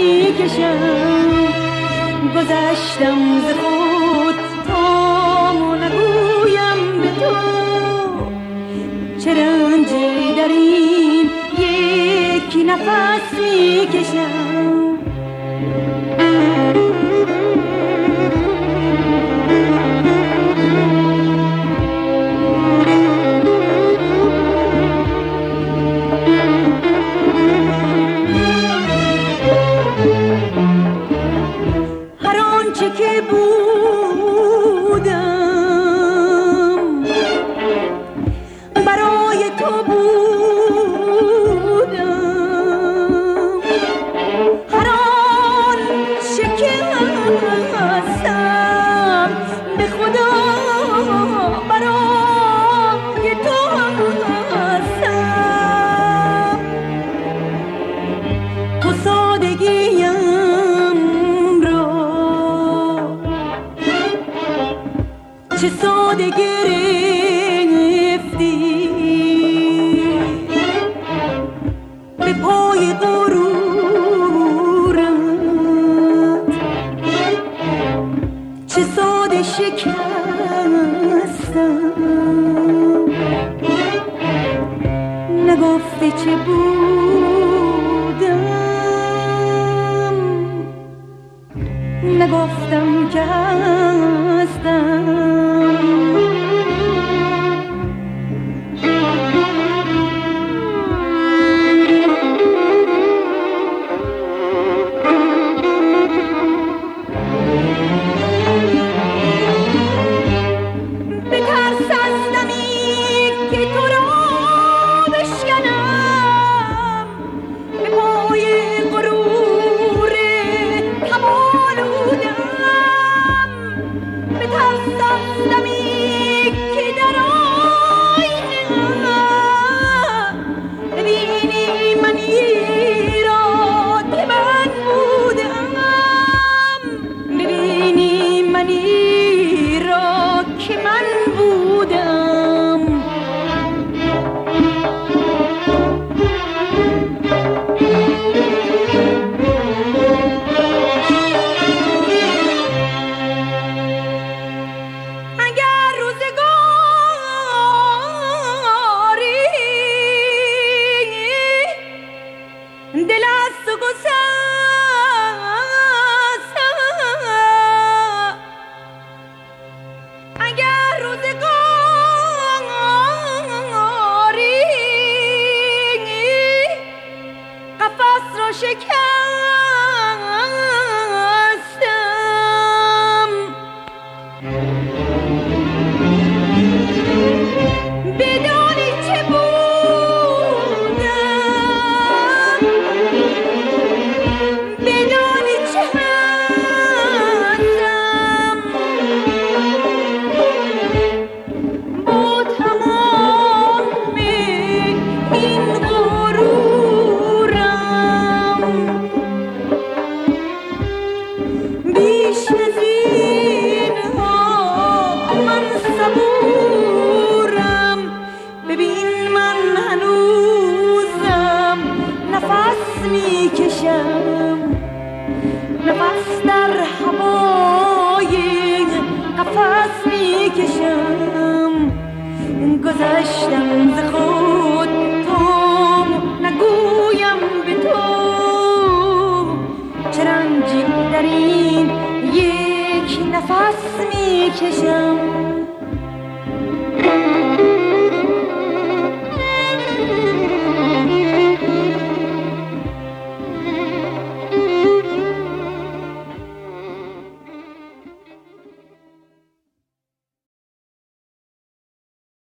میکشم گذشتم ز خود تا نگویم به تو چه رنجی در این یک نفس میکشم که بودم برای تو بودم هر آنچه که هستم به خدا برای تو هستم تو سادگیم چه ساده گرفتی به پای غرورت چه ساده شکستم نگفته چه بودم نگفتم که هستم نفس در هوای قفس میکشم گذشتم ز خود تا نگویم به تو چه رنجی در این یک نفس میکشم